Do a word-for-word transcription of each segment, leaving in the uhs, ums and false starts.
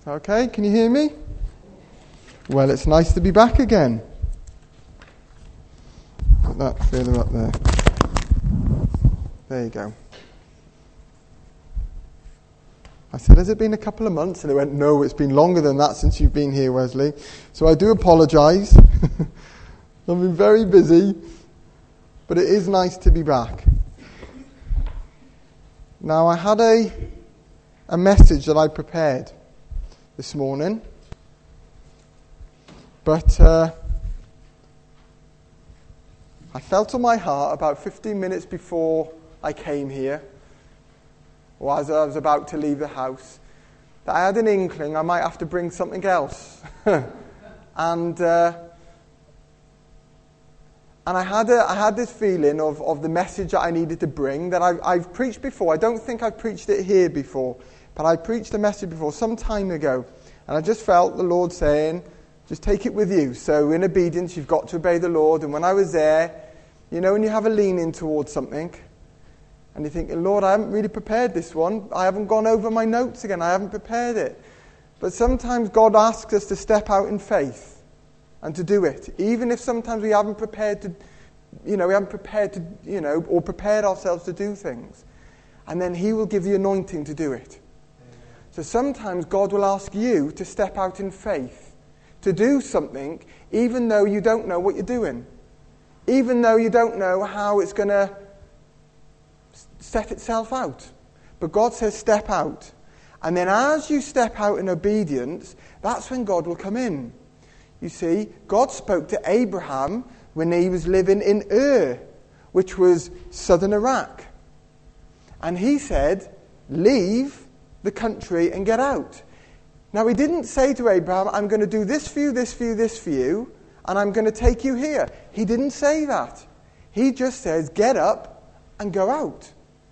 Okay, can you hear me? Well, it's nice to be back again. Put that further up there. There you go. I said, has it been a couple of months? And they went, no, it's been longer than that since you've been here, Wesley. So I do apologise. I've been very busy, but it is nice to be back. Now, I had a, a message that I prepared this morning, but uh, I felt on my heart about fifteen minutes before I came here, or as I was about to leave the house, that I had an inkling I might have to bring something else. and uh, and I had a, I had this feeling of, of the message that I needed to bring that I've, I've preached before. I don't think I've preached it here before, but I preached a message before some time ago. And I just felt the Lord saying, just take it with you. So in obedience, you've got to obey the Lord. And when I was there, you know, when you have a leaning towards something, and you're thinking, Lord, I haven't really prepared this one. I haven't gone over my notes again. I haven't prepared it. But sometimes God asks us to step out in faith and to do it. Even if sometimes we haven't prepared to, you know, we haven't prepared to, you know, or prepared ourselves to do things. And then He will give the anointing to do it. So sometimes God will ask you to step out in faith, to do something, even though you don't know what you're doing. Even though you don't know how it's going to set itself out. But God says step out. And then as you step out in obedience, that's when God will come in. You see, God spoke to Abraham when he was living in Ur, which was southern Iraq. And He said, leave the country and get out. Now, He didn't say to Abraham, I'm going to do this for you, this for you, this for you, and I'm going to take you here. He didn't say that. He just says, get up and go out.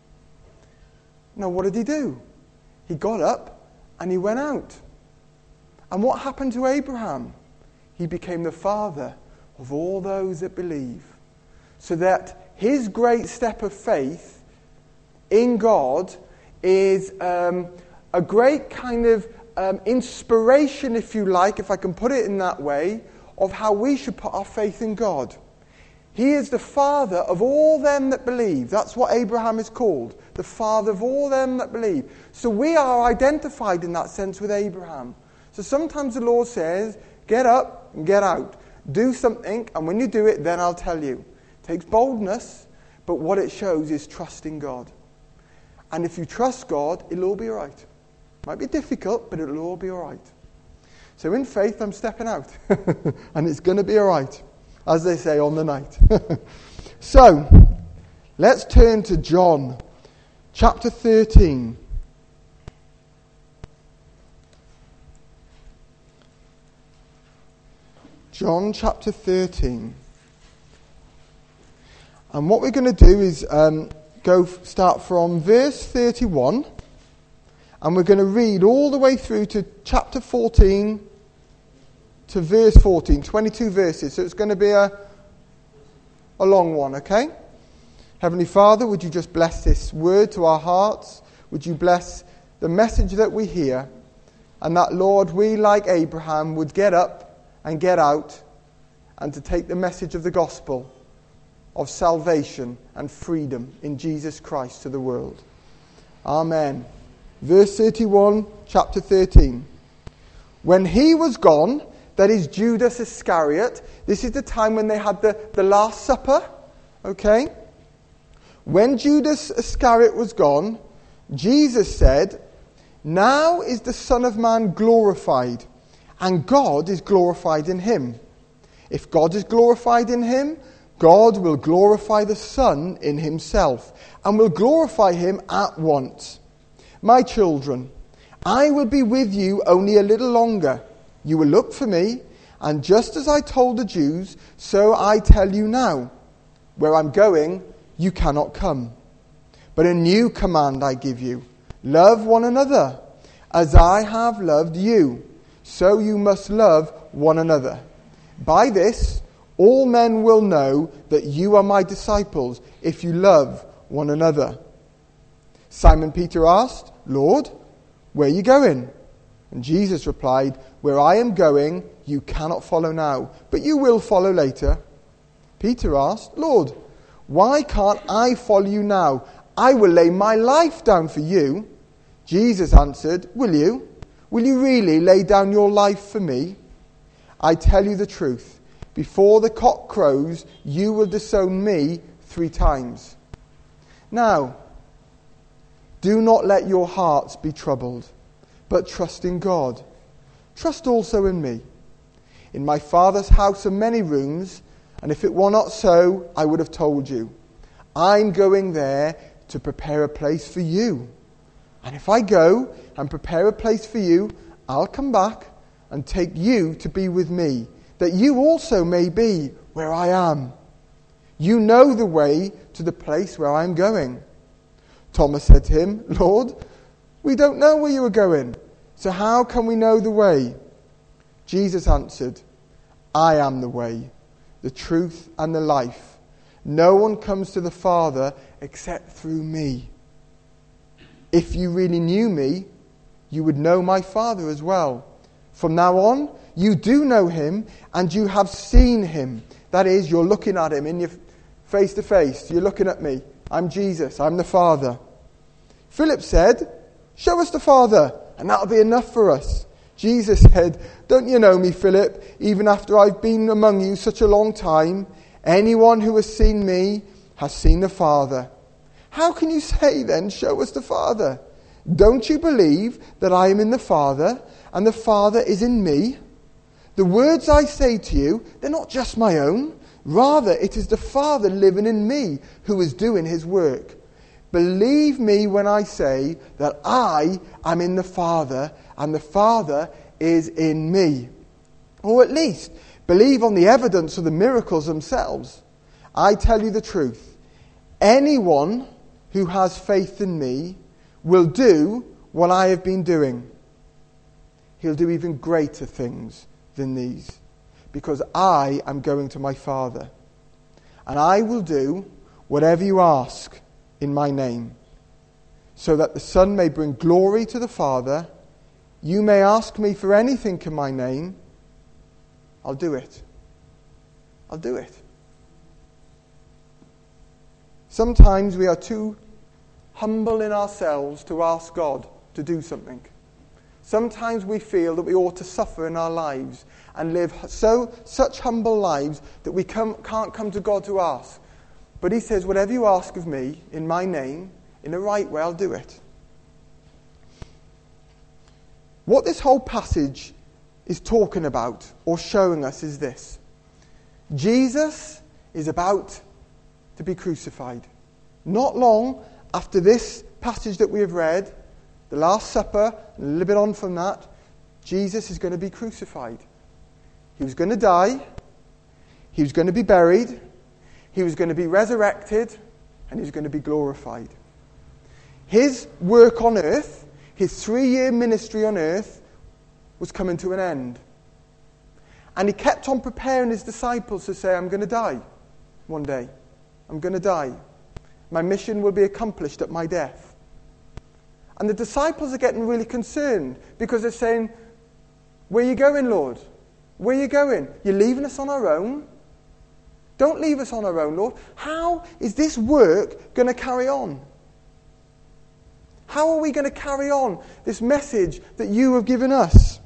Now, what did he do? He got up and he went out. And what happened to Abraham? He became the father of all those that believe. So that his great step of faith in God is um, a great kind of um, inspiration, if you like, if I can put it in that way, of how we should put our faith in God. He is the father of all them that believe. That's what Abraham is called, the father of all them that believe. So we are identified in that sense with Abraham. So sometimes the Lord says, get up and get out. Do something, and when you do it, then I'll tell you. It takes boldness, but what it shows is trust in God. And if you trust God, it'll all be all right. Might be difficult, but it'll all be all right. So in faith, I'm stepping out. And it's going to be all right, as they say on the night. So, let's turn to John, chapter thirteen. John chapter thirteen. And what we're going to do is um, go start from verse thirty-one. And we're going to read all the way through to chapter fourteen to verse fourteen. twenty-two verses. So it's going to be a, a long one, okay? Heavenly Father, would you just bless this word to our hearts? Would you bless the message that we hear? And that, Lord, we, like Abraham, would get up and get out, and to take the message of the gospel of salvation and freedom in Jesus Christ to the world. Amen. Verse thirty-one, chapter thirteen. When he was gone, that is Judas Iscariot, this is the time when they had the, the Last Supper, okay? When Judas Iscariot was gone, Jesus said, now is the Son of Man glorified, and God is glorified in him. If God is glorified in him, God will glorify the Son in himself, and will glorify him at once. My children, I will be with you only a little longer. You will look for me, and just as I told the Jews, so I tell you now. Where I'm going, you cannot come. But a new command I give you. Love one another. As I have loved you, so you must love one another. By this, all men will know that you are my disciples, if you love one another. Simon Peter asked, Lord, where are you going? And Jesus replied, "Where I am going, you cannot follow now, but you will follow later." Peter asked, "Lord, why can't I follow you now? I will lay my life down for you." Jesus answered, "Will you? Will you really lay down your life for me? I tell you the truth. Before the cock crows, you will disown me three times. Now, do not let your hearts be troubled, but trust in God. Trust also in me. In my Father's house are many rooms, and if it were not so, I would have told you. I'm going there to prepare a place for you. And if I go and prepare a place for you, I'll come back and take you to be with me, that you also may be where I am. You know the way to the place where I am going." Thomas said to him, "Lord, we don't know where you are going, so how can we know the way?" Jesus answered, "I am the way, the truth, and the life. No one comes to the Father except through me. If you really knew me, you would know my Father as well. From now on, you do know him, and you have seen him." That is, you're looking at him in your face to face. You're looking at me. I'm Jesus. I'm the Father. Philip said, "Show us the Father, and that'll be enough for us." Jesus said, "Don't you know me, Philip, even after I've been among you such a long time? Anyone who has seen me has seen the Father. How can you say then, 'Show us the Father'? Don't you believe that I am in the Father, and the Father is in me? The words I say to you, they're not just my own. Rather, it is the Father living in me who is doing his work. Believe me when I say that I am in the Father, and the Father is in me. Or at least, believe on the evidence of the miracles themselves. I tell you the truth. Anyone who has faith in me will do what I have been doing. He'll do even greater things than these, because I am going to my Father. And I will do whatever you ask in my name, so that the Son may bring glory to the Father. You may ask me for anything in my name. I'll do it. I'll do it. Sometimes we are too humble in ourselves to ask God to do something. Sometimes we feel that we ought to suffer in our lives and live so such humble lives that we come, can't come to God to ask. But he says, whatever you ask of me in my name, in the right way, I'll do it. What this whole passage is talking about or showing us is this. Jesus is about to be crucified. Not long after this passage that we have read, the Last Supper, and a little bit on from that, Jesus is going to be crucified. He was going to die. He was going to be buried. He was going to be resurrected. And he was going to be glorified. His work on earth, his three-year ministry on earth, was coming to an end. And he kept on preparing his disciples to say, I'm going to die one day. I'm going to die. My mission will be accomplished at my death. And the disciples are getting really concerned because they're saying, where are you going, Lord? Where are you going? You're leaving us on our own? Don't leave us on our own, Lord. How is this work going to carry on? How are we going to carry on this message that you have given us?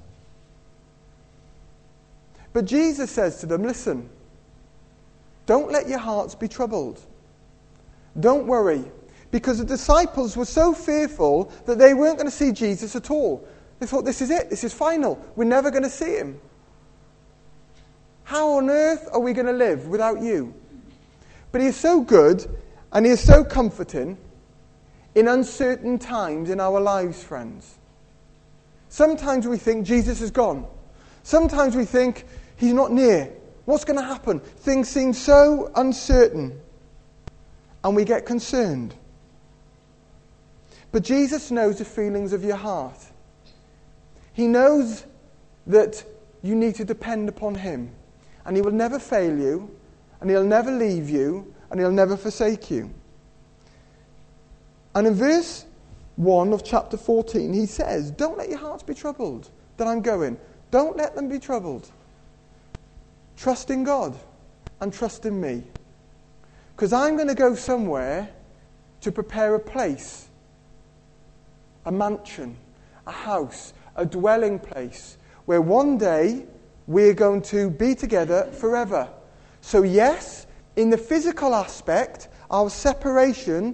But Jesus says to them, listen, don't let your hearts be troubled. Don't worry. Because the disciples were so fearful that they weren't going to see Jesus at all. They thought, this is it. This is final. We're never going to see him. How on earth are we going to live without you? But he is so good and he is so comforting in uncertain times in our lives, friends. Sometimes we think Jesus is gone. Sometimes we think he's not near. What's going to happen? Things seem so uncertain. And we get concerned. But Jesus knows the feelings of your heart. He knows that you need to depend upon him. And he will never fail you. And he'll never leave you. And he'll never forsake you. And in verse one of chapter fourteen, he says, don't let your hearts be troubled that I'm going. Don't let them be troubled. Trust in God and trust in me. Because I'm going to go somewhere to prepare a place, a mansion, a house, a dwelling place, where one day we're going to be together forever. So yes, in the physical aspect, our separation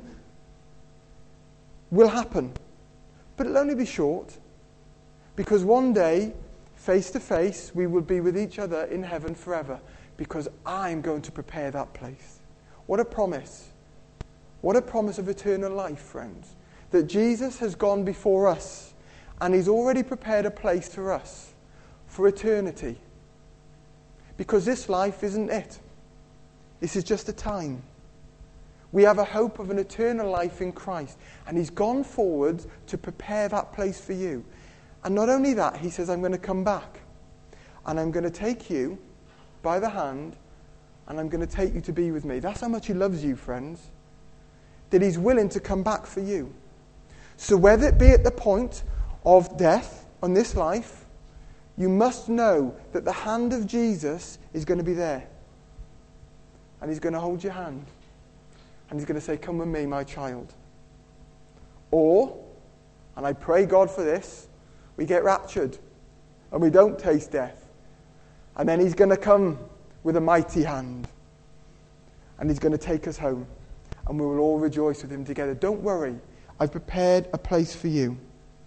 will happen. But it'll only be short. Because one day, face to face, we will be with each other in heaven forever. Because I'm going to prepare that place. What a promise. What a promise of eternal life, friends. That Jesus has gone before us. And he's already prepared a place for us. For eternity. Because this life isn't it. This is just a time. We have a hope of an eternal life in Christ. And he's gone forward to prepare that place for you. And not only that, he says, I'm going to come back. And I'm going to take you by the hand. And I'm going to take you to be with me. That's how much he loves you, friends. That he's willing to come back for you. So whether it be at the point of death on this life, you must know that the hand of Jesus is going to be there. And he's going to hold your hand. And he's going to say, come with me, my child. Or, and I pray God for this, we get raptured. And we don't taste death. And then he's going to come with a mighty hand. And he's going to take us home. And we will all rejoice with him together. Don't worry. I've prepared a place for you.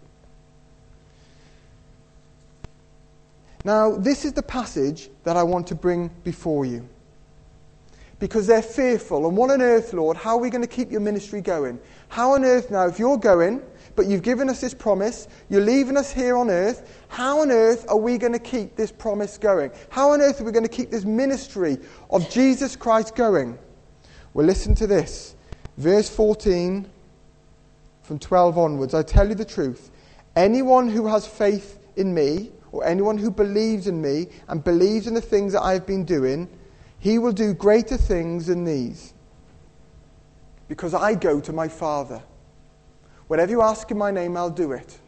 Now, this is the passage that I want to bring before you. Because they're fearful. And what on earth, Lord, how are we going to keep your ministry going? How on earth now, if you're going, but you've given us this promise, you're leaving us here on earth, how on earth are we going to keep this promise going? How on earth are we going to keep this ministry of Jesus Christ going? Well, listen to this. Verse fourteen, from twelve onwards. I tell you the truth. Anyone who has faith in me, or anyone who believes in me, and believes in the things that I have been doing, he will do greater things than these. Because I go to my Father. Whatever you ask in my name, I'll do it.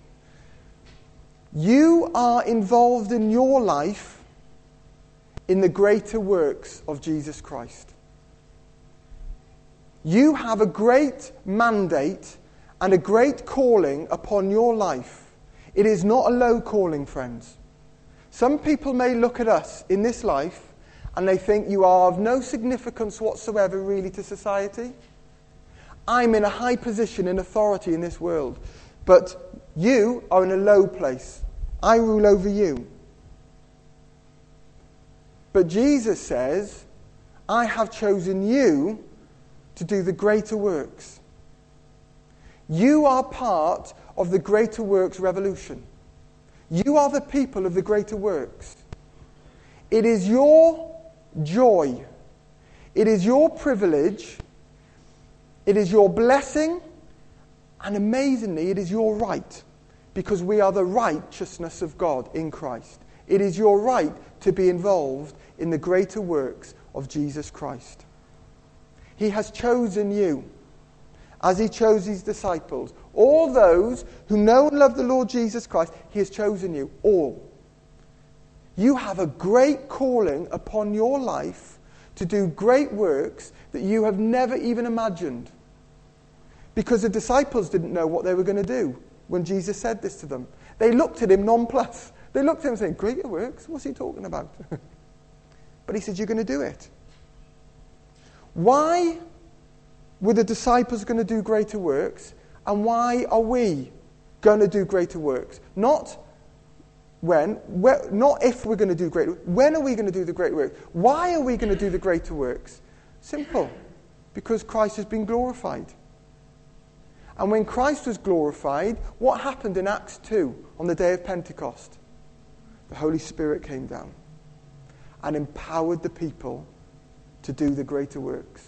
You are involved in your life in the greater works of Jesus Christ. You have a great mandate and a great calling upon your life. It is not a low calling, friends. Some people may look at us in this life and they think you are of no significance whatsoever really to society. I'm in a high position in authority in this world. But you are in a low place. I rule over you. But Jesus says, I have chosen you to do the greater works. You are part of the greater works revolution. You are the people of the greater works. It is your joy. It is your privilege. It is your blessing. And amazingly, it is your right. Because we are the righteousness of God in Christ. It is your right to be involved in the greater works of Jesus Christ. He has chosen you, as he chose his disciples. All those who know and love the Lord Jesus Christ, he has chosen you, all. You have a great calling upon your life to do great works that you have never even imagined. Because the disciples didn't know what they were going to do when Jesus said this to them. They looked at him nonplussed. They looked at him saying, greater works? What's he talking about? But he said, you're going to do it. Why were the disciples going to do greater works? And why are we going to do greater works? Not when, where, not if we're going to do greater works. When are we going to do the greater works? Why are we going to do the greater works? Simple. Because Christ has been glorified. And when Christ was glorified, what happened in Acts two on the day of Pentecost? The Holy Spirit came down and empowered the people to do the greater works.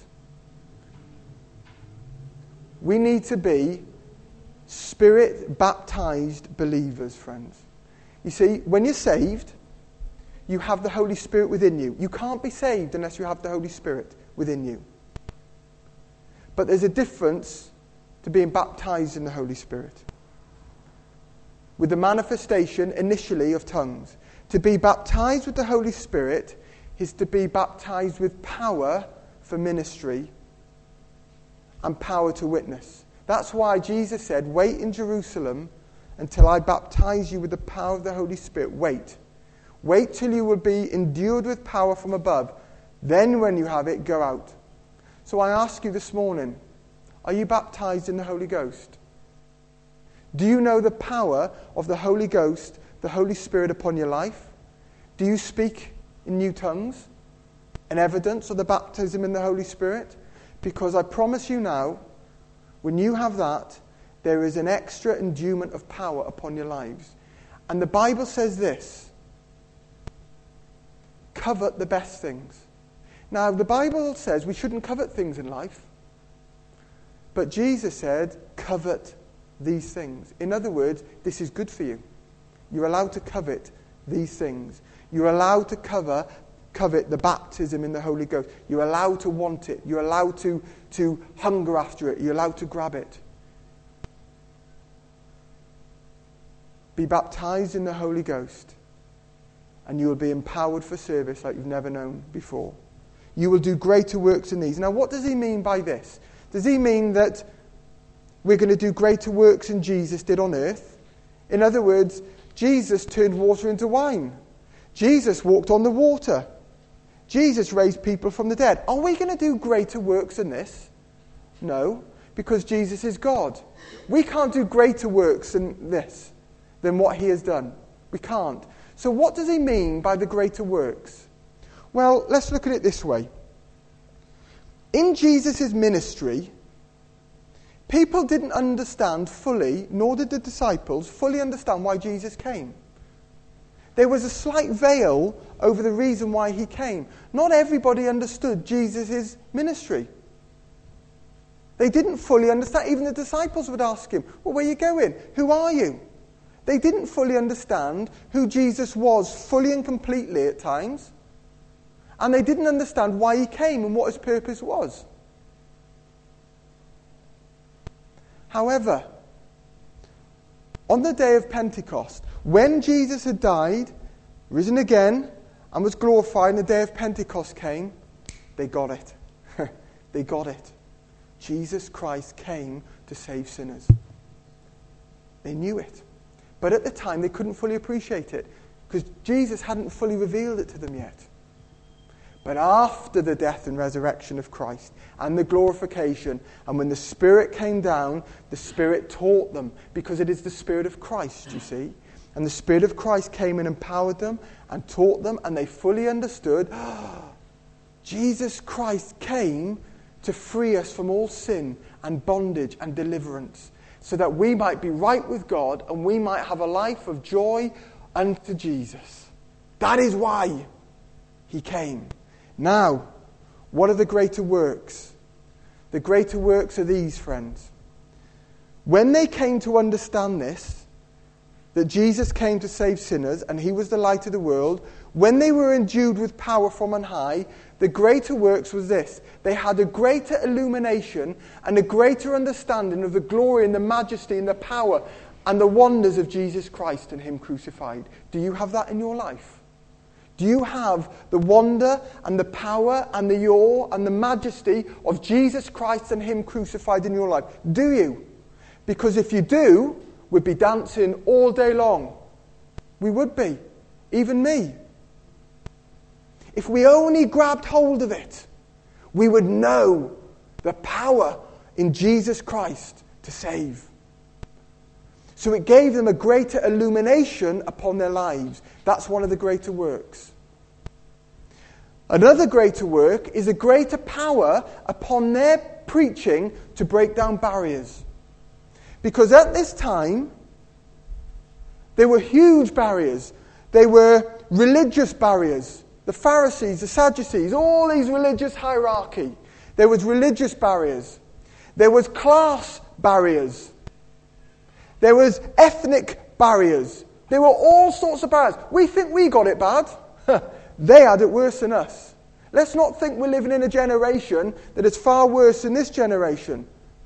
We need to be Spirit-baptized believers, friends. You see, when you're saved, you have the Holy Spirit within you. You can't be saved unless you have the Holy Spirit within you. But there's a difference to being baptized in the Holy Spirit. With the manifestation initially of tongues. To be baptized with the Holy Spirit is to be baptized with power for ministry and power to witness. That's why Jesus said, wait in Jerusalem until I baptize you with the power of the Holy Spirit. Wait. Wait till you will be endued with power from above. Then when you have it, go out. So I ask you this morning, are you baptized in the Holy Ghost? Do you know the power of the Holy Ghost, the Holy Spirit upon your life? Do you speak in new tongues? An evidence of the baptism in the Holy Spirit? Because I promise you now, when you have that, there is an extra endowment of power upon your lives. And the Bible says this, covet the best things. Now, the Bible says we shouldn't covet things in life. But Jesus said, covet these things. In other words, this is good for you. You're allowed to covet these things. You're allowed to cover, covet the baptism in the Holy Ghost. You're allowed to want it. You're allowed to, to hunger after it. You're allowed to grab it. Be baptized in the Holy Ghost, and you will be empowered for service like you've never known before. You will do greater works than these. Now, what does he mean by this? Does he mean that we're going to do greater works than Jesus did on earth? In other words, Jesus turned water into wine. Jesus walked on the water. Jesus raised people from the dead. Are we going to do greater works than this? No, because Jesus is God. We can't do greater works than this, than what he has done. We can't. So what does he mean by the greater works? Well, let's look at it this way. In Jesus' ministry, people didn't understand fully, nor did the disciples fully understand why Jesus came. There was a slight veil over the reason why he came. Not everybody understood Jesus' ministry. They didn't fully understand. Even the disciples would ask him, well, where are you going? Who are you? They didn't fully understand who Jesus was fully and completely at times. And they didn't understand why he came and what his purpose was. However, on the day of Pentecost, when Jesus had died, risen again, and was glorified, and the day of Pentecost came, they got it. They got it. Jesus Christ came to save sinners. They knew it. But at the time, they couldn't fully appreciate it, because Jesus hadn't fully revealed it to them yet. But after the death and resurrection of Christ and the glorification, and when the Spirit came down, the Spirit taught them, because it is the Spirit of Christ, you see. And the Spirit of Christ came and empowered them and taught them, and they fully understood, oh, Jesus Christ came to free us from all sin and bondage and deliverance, so that we might be right with God and we might have a life of joy unto Jesus. That is why he came. Now, what are the greater works? The greater works are these, friends. When they came to understand this, that Jesus came to save sinners and he was the light of the world, when they were endued with power from on high, the greater works was this. They had a greater illumination and a greater understanding of the glory and the majesty and the power and the wonders of Jesus Christ and him crucified. Do you have that in your life? Do you have the wonder and the power and the awe and the majesty of Jesus Christ and him crucified in your life? Do you? Because if you do, we'd be dancing all day long. We would be. Even me. If we only grabbed hold of it, we would know the power in Jesus Christ to save. So it gave them a greater illumination upon their lives. That's one of the greater works. Another greater work is a greater power upon their preaching to break down barriers. Because at this time, there were huge barriers. They were religious barriers. The Pharisees, the Sadducees, all these religious hierarchy. There was religious barriers. There was class barriers. There was ethnic barriers. There were all sorts of barriers. We think we got it bad. They had it worse than us. Let's not think we're living in a generation that is far worse than this generation.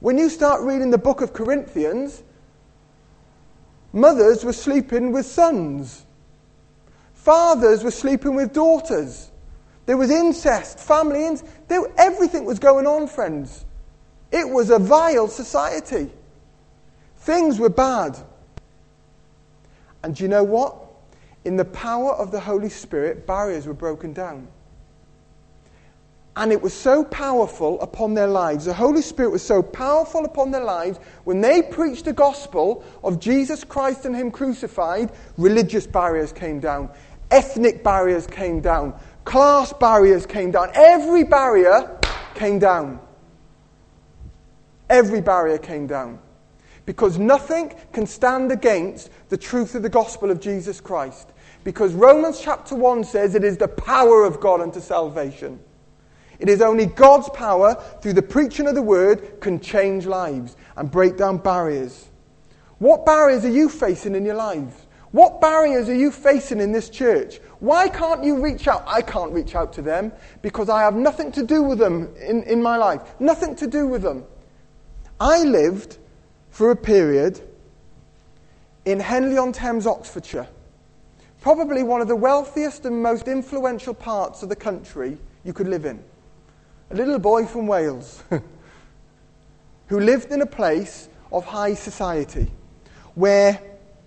When you start reading the book of Corinthians, mothers were sleeping with sons. Fathers were sleeping with daughters. There was incest, family incest. There, everything was going on, friends. It was a vile society. Things were bad. And do you know what? In the power of the Holy Spirit, barriers were broken down. And it was so powerful upon their lives. The Holy Spirit was so powerful upon their lives. When they preached the gospel of Jesus Christ and Him crucified, religious barriers came down. Ethnic barriers came down. Class barriers came down. Every barrier came down. Every barrier came down. Because nothing can stand against the truth of the gospel of Jesus Christ. Because Romans chapter one says it is the power of God unto salvation. It is only God's power through the preaching of the word can change lives and break down barriers. What barriers are you facing in your lives? What barriers are you facing in this church? Why can't you reach out? I can't reach out to them because I have nothing to do with them in, in my life. Nothing to do with them. I lived for a period in Henley-on-Thames, Oxfordshire. Probably one of the wealthiest and most influential parts of the country you could live in. A little boy from Wales who lived in a place of high society where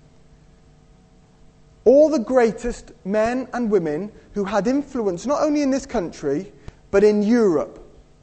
all the greatest men and women who had influence not only in this country but in Europe.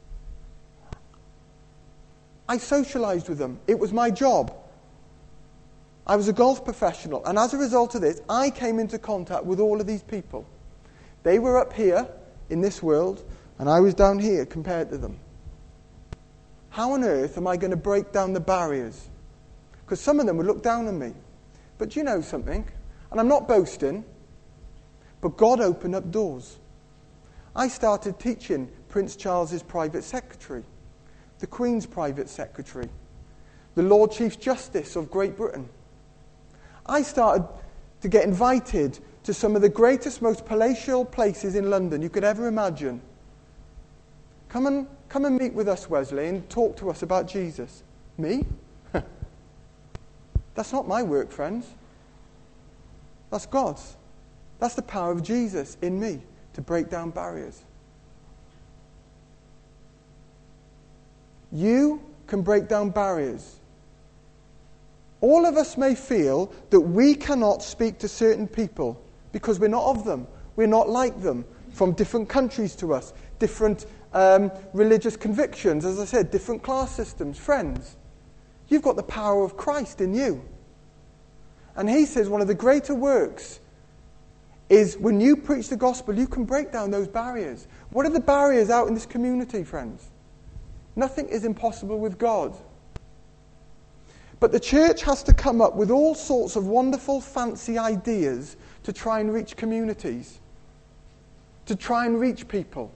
I socialised with them. It was my job. I was a golf professional, and as a result of this, I came into contact with all of these people. They were up here in this world, and I was down here compared to them. How on earth am I going to break down the barriers? Because some of them would look down on me. But do you know something? And I'm not boasting, but God opened up doors. I started teaching Prince Charles's private secretary, the Queen's private secretary, the Lord Chief Justice of Great Britain. I started to get invited to some of the greatest, most palatial places in London you could ever imagine. Come and, come and meet with us, Wesley, and talk to us about Jesus. Me? That's not my work, friends. That's God's. That's the power of Jesus in me to break down barriers. You can break down barriers. All of us may feel that we cannot speak to certain people because we're not of them. We're not like them, from different countries to us, different um, religious convictions, as I said, different class systems, friends. You've got the power of Christ in you. And he says one of the greater works is when you preach the gospel, you can break down those barriers. What are the barriers out in this community, friends? Nothing is impossible with God. But the church has to come up with all sorts of wonderful, fancy ideas to try and reach communities, to try and reach people.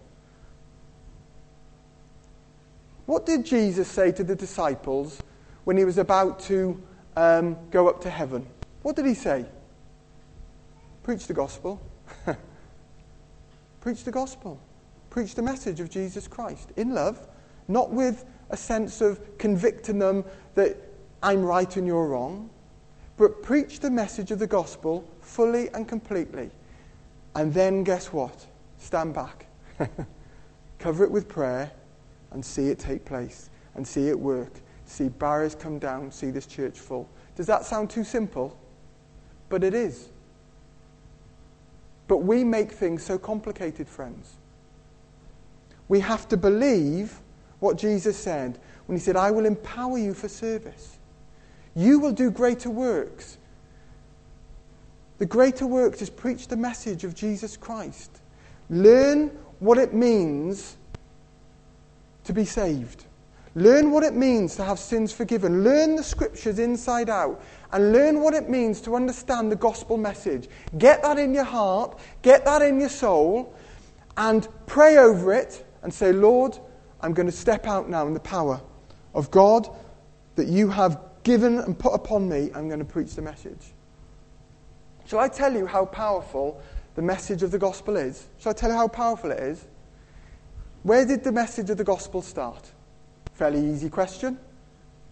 What did Jesus say to the disciples when he was about to um, go up to heaven? What did he say? Preach the gospel. Preach the gospel. Preach the message of Jesus Christ in love, not with a sense of convicting them that I'm right and you're wrong, but preach the message of the gospel fully and completely. And then guess what? Stand back. Cover it with prayer and see it take place and see it work. See barriers come down, see this church full. Does that sound too simple? But it is. But we make things so complicated, friends. We have to believe what Jesus said when he said, I will empower you for service. You will do greater works. The greater works is preach the message of Jesus Christ. Learn what it means to be saved. Learn what it means to have sins forgiven. Learn the scriptures inside out. And learn what it means to understand the gospel message. Get that in your heart. Get that in your soul. And pray over it and say, Lord, I'm going to step out now in the power of God that you have given and put upon me. I'm going to preach the message. Shall I tell you how powerful the message of the gospel is? Shall I tell you how powerful it is? Where did the message of the gospel start? Fairly easy question.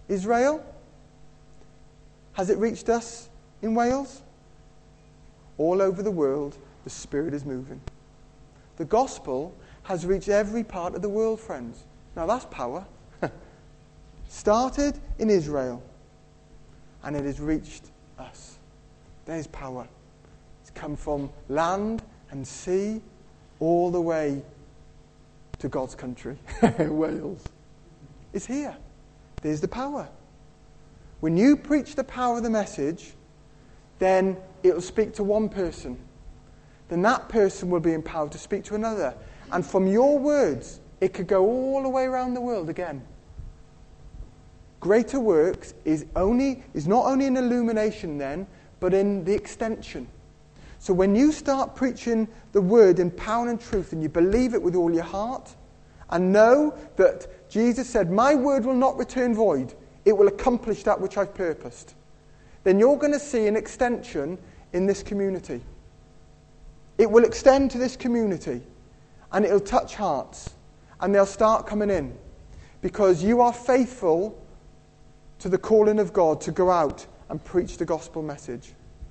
Israel? Has it reached us in Wales? All over the world, the Spirit is moving. The gospel has reached every part of the world, friends. Now that's power. Started in Israel, and it has reached us. There's power. It's come from land and sea all the way to God's country, Wales. It's here. There's the power. When you preach the power of the message, then it'll speak to one person. Then that person will be empowered to speak to another. And from your words, it could go all the way around the world again. Greater works is only is not only an illumination then, but in the extension. So when you start preaching the word in power and truth, and you believe it with all your heart, and know that Jesus said, my word will not return void, it will accomplish that which I've purposed, then you're going to see an extension in this community. It will extend to this community, and it'll touch hearts, and they'll start coming in, because you are faithful to the calling of God to go out and preach the gospel message.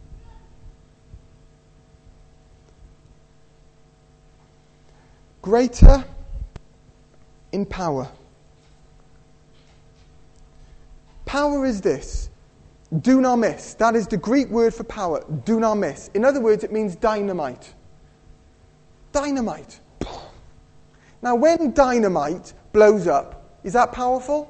Greater in power. Power is this. Dunamis. That is the Greek word for power. Dunamis. In other words, it means dynamite. Dynamite. Now, when dynamite blows up, is that powerful?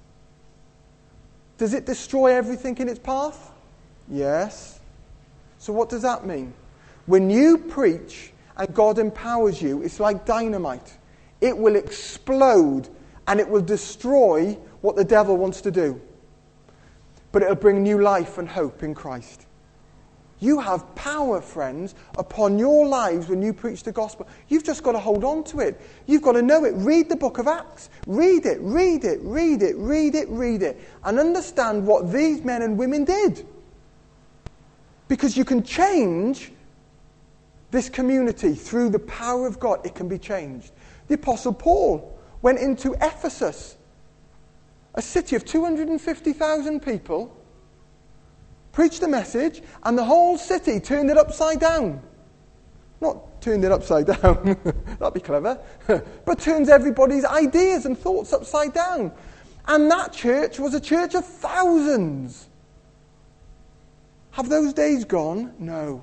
Does it destroy everything in its path? Yes. So what does that mean? When you preach and God empowers you, it's like dynamite. It will explode and it will destroy what the devil wants to do. But it'll bring new life and hope in Christ. You have power, friends, upon your lives when you preach the gospel. You've just got to hold on to it. You've got to know it. Read the book of Acts. Read it, read it, read it, read it, read it. And understand what these men and women did. Because you can change this community through the power of God. It can be changed. The Apostle Paul went into Ephesus, a city of two hundred fifty thousand people, preached the message, and the whole city turned it upside down. Not turned it upside down, that'd be clever, but turns everybody's ideas and thoughts upside down. And that church was a church of thousands. Have those days gone? No.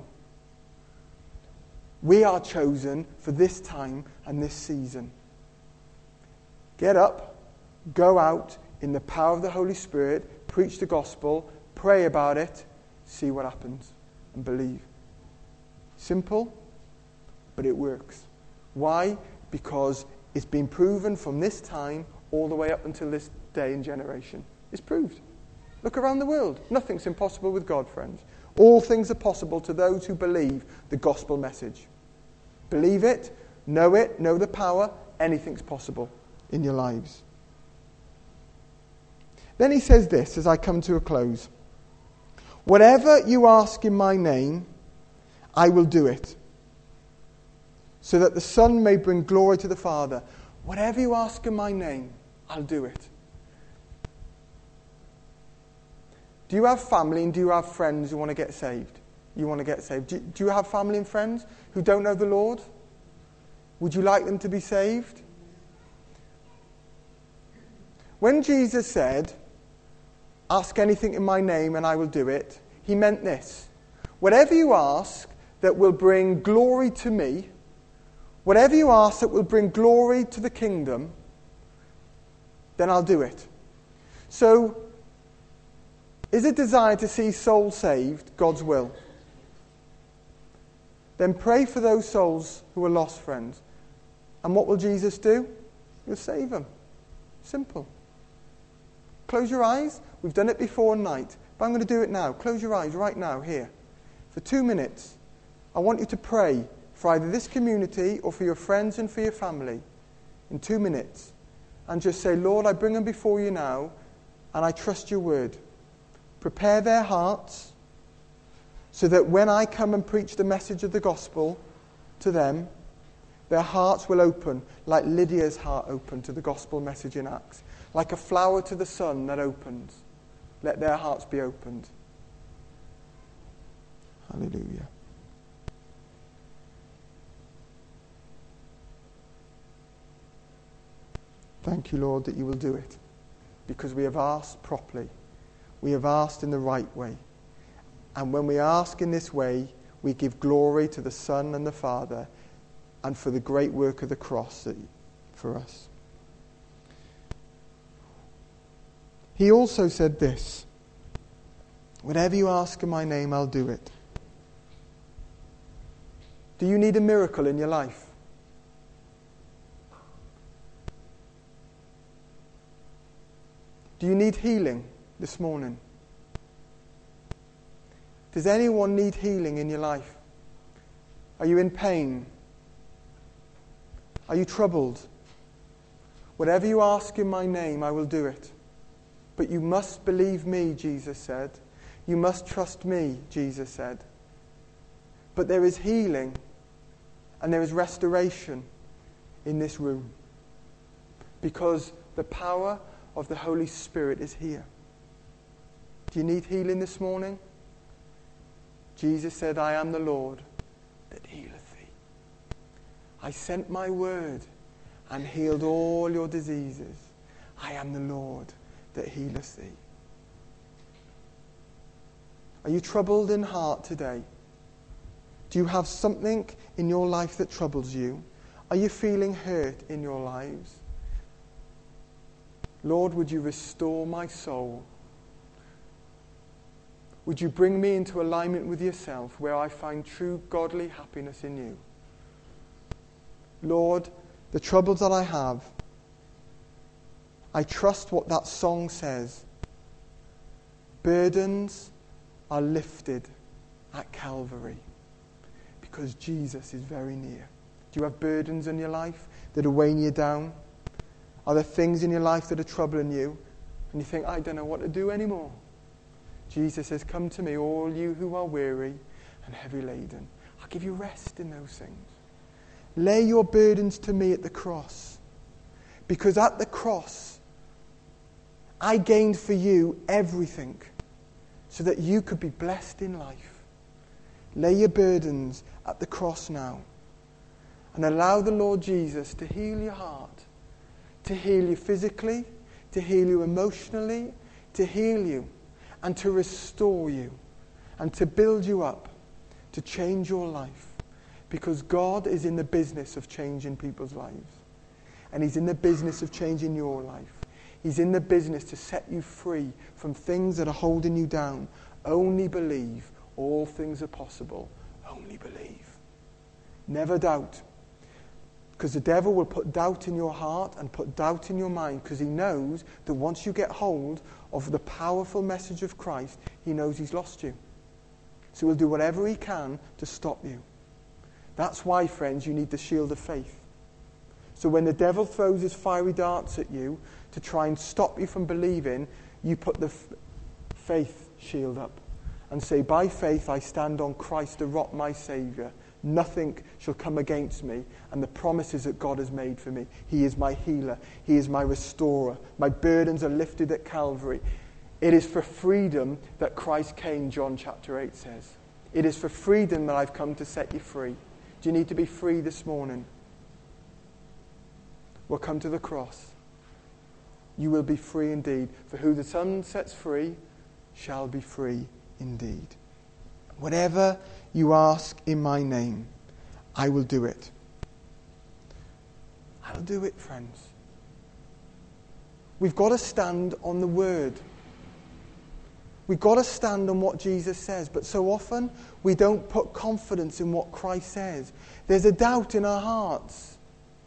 We are chosen for this time and this season. Get up, go out in the power of the Holy Spirit, preach the gospel, pray about it, see what happens, and believe. Simple, but it works. Why? Because it's been proven from this time all the way up until this day and generation. It's proved. Look around the world. Nothing's impossible with God, friends. All things are possible to those who believe the gospel message. Believe it, know it, know the power, anything's possible in your lives. Then he says this as I come to a close. Whatever you ask in my name, I will do it, so that the Son may bring glory to the Father. Whatever you ask in my name, I'll do it. Do you have family and do you have friends who want to get saved? You want to get saved. Do, do you have family and friends who don't know the Lord? Would you like them to be saved? When Jesus said, ask anything in my name and I will do it, he meant this. Whatever you ask that will bring glory to me, whatever you ask that will bring glory to the kingdom, then I'll do it. So, is a desire to see souls saved God's will? Then pray for those souls who are lost, friends. And what will Jesus do? He'll save them. Simple. Close your eyes. We've done it before at night, but I'm going to do it now. Close your eyes right now, here. For two minutes, I want you to pray for either this community or for your friends and for your family in two minutes. And just say, Lord, I bring them before you now, and I trust your word. Prepare their hearts so that when I come and preach the message of the gospel to them, their hearts will open like Lydia's heart opened to the gospel message in Acts. Like a flower to the sun that opens, let their hearts be opened. Hallelujah. Thank you, Lord, that you will do it, because we have asked properly. We have asked in the right way. And when we ask in this way, we give glory to the Son and the Father, and for the great work of the cross that, for us. He also said this, whatever you ask in my name, I'll do it. Do you need a miracle in your life? Do you need healing this morning? Does anyone need healing in your life? Are you in pain? Are you troubled? Whatever you ask in my name, I will do it. But you must believe me, Jesus said. You must trust me, Jesus said. But there is healing and there is restoration in this room, because the power of the Holy Spirit is here. Do you need healing this morning? Jesus said, I am the Lord that healeth thee. I sent my word and healed all your diseases. I am the Lord that healeth thee. Are you troubled in heart today? Do you have something in your life that troubles you? Are you feeling hurt in your lives? Lord, would you restore my soul? Would you bring me into alignment with yourself, where I find true godly happiness in you? Lord, the troubles that I have, I trust what that song says. Burdens are lifted at Calvary, because Jesus is very near. Do you have burdens in your life that are weighing you down? Are there things in your life that are troubling you? And you think, I don't know what to do anymore. Jesus says, come to me, all you who are weary and heavy laden. I'll give you rest in those things. Lay your burdens to me at the cross. Because at the cross, I gained for you everything so that you could be blessed in life. Lay your burdens at the cross now. And allow the Lord Jesus to heal your heart. To heal you physically, to heal you emotionally, to heal you and to restore you and to build you up, to change your life. Because God is in the business of changing people's lives. And He's in the business of changing your life. He's in the business to set you free from things that are holding you down. Only believe. All things are possible. Only believe. Never doubt. Because the devil will put doubt in your heart and put doubt in your mind, because he knows that once you get hold of the powerful message of Christ, he knows he's lost you. So he'll do whatever he can to stop you. That's why, friends, you need the shield of faith. So when the devil throws his fiery darts at you to try and stop you from believing, you put the f- faith shield up and say, by faith I stand on Christ, the rock, my Saviour. Nothing shall come against me, and the promises that God has made for me. He is my healer. He is my restorer. My burdens are lifted at Calvary. It is for freedom that Christ came, John chapter eight says. It is for freedom that I've come to set you free. Do you need to be free this morning? Well, come to the cross. You will be free indeed. For who the Son sets free shall be free indeed. Whatever you ask in my name, I will do it. I'll do it, friends. We've got to stand on the word. We've got to stand on what Jesus says. But so often, we don't put confidence in what Christ says. There's a doubt in our hearts.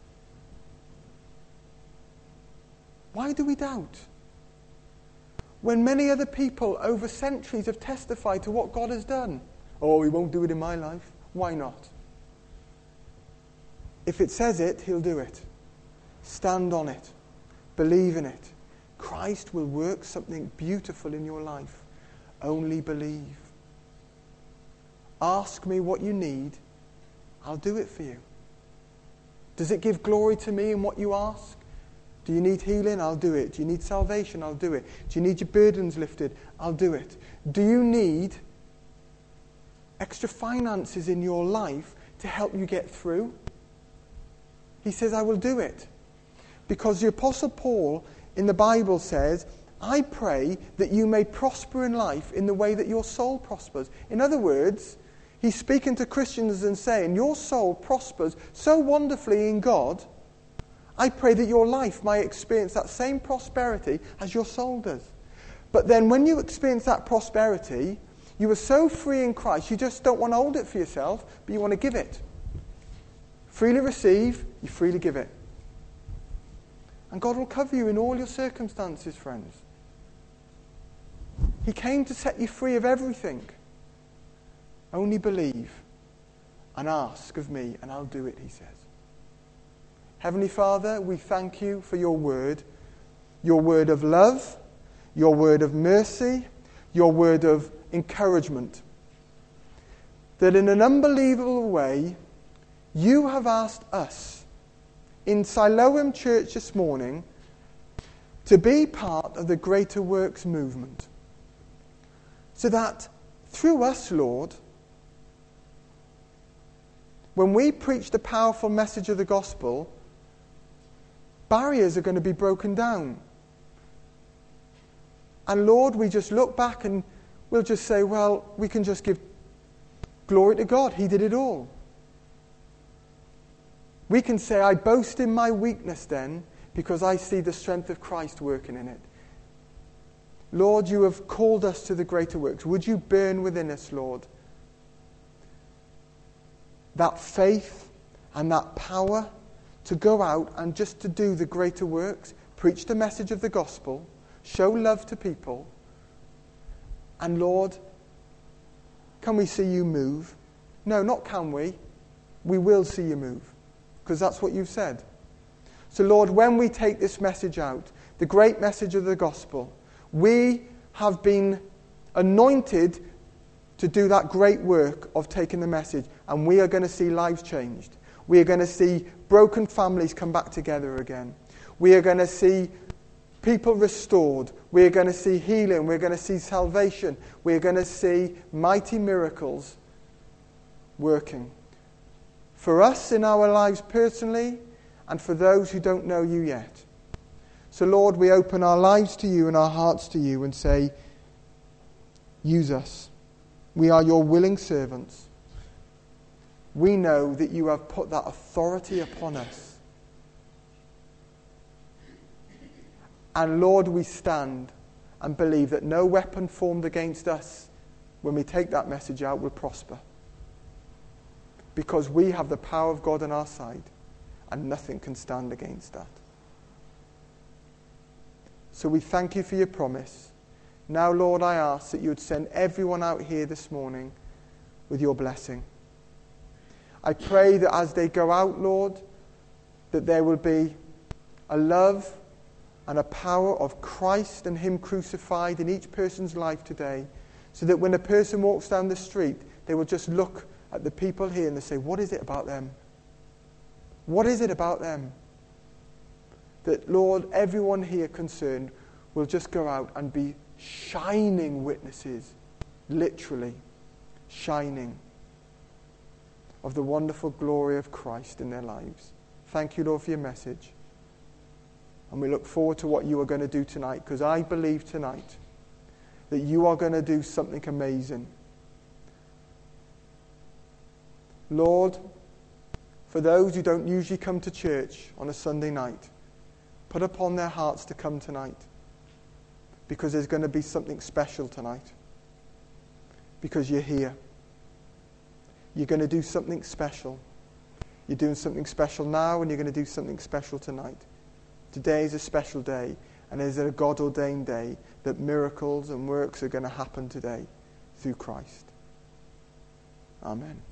Why do we doubt? When many other people over centuries have testified to what God has done. Oh, he won't do it in my life. Why not? If it says it, he'll do it. Stand on it. Believe in it. Christ will work something beautiful in your life. Only believe. Ask me what you need. I'll do it for you. Does it give glory to me in what you ask? Do you need healing? I'll do it. Do you need salvation? I'll do it. Do you need your burdens lifted? I'll do it. Do you need extra finances in your life to help you get through? He says, I will do it. Because the Apostle Paul in the Bible says, I pray that you may prosper in life in the way that your soul prospers. In other words, he's speaking to Christians and saying, your soul prospers so wonderfully in God, I pray that your life might experience that same prosperity as your soul does. But then when you experience that prosperity, you are so free in Christ, you just don't want to hold it for yourself, but you want to give it. Freely receive, you freely give it. And God will cover you in all your circumstances, friends. He came to set you free of everything. Only believe and ask of me, and I'll do it, he says. Heavenly Father, we thank you for your word, your word of love, your word of mercy, your word of encouragement. That in an unbelievable way, you have asked us in Siloam Church this morning to be part of the Greater Works movement. So that through us, Lord, when we preach the powerful message of the gospel, barriers are going to be broken down. And Lord, we just look back and we'll just say, well, we can just give glory to God. He did it all. We can say, I boast in my weakness then, because I see the strength of Christ working in it. Lord, you have called us to the greater works. Would you burn within us, Lord, that faith and that power to go out and just to do the greater works, preach the message of the gospel, show love to people. And Lord, can we see you move? No, not can we. We will see you move, because that's what you've said. So Lord, when we take this message out, the great message of the gospel, we have been anointed to do that great work of taking the message, and we are going to see lives changed. We are going to see broken families come back together again. We are going to see people restored. We are going to see healing. We're going to see salvation. We're going to see mighty miracles working. For us in our lives personally, and for those who don't know you yet. So Lord, we open our lives to you and our hearts to you and say, use us. We are your willing servants. We know that you have put that authority upon us. And Lord, we stand and believe that no weapon formed against us when we take that message out will prosper. Because we have the power of God on our side, and nothing can stand against that. So we thank you for your promise. Now, Lord, I ask that you would send everyone out here this morning with your blessing. I pray that as they go out, Lord, that there will be a love and a power of Christ and him crucified in each person's life today, so that when a person walks down the street, they will just look at the people here and they say, what is it about them? What is it about them? That, Lord, everyone here concerned will just go out and be shining witnesses, literally shining, of the wonderful glory of Christ in their lives. Thank you, Lord, for your message. And we look forward to what you are going to do tonight, because I believe tonight that you are going to do something amazing. Lord, for those who don't usually come to church on a Sunday night, put upon their hearts to come tonight, because there's going to be something special tonight. Because you're here. You're going to do something special. You're doing something special now, and you're going to do something special tonight. Today is a special day, and it is a God-ordained day that miracles and works are going to happen today through Christ. Amen.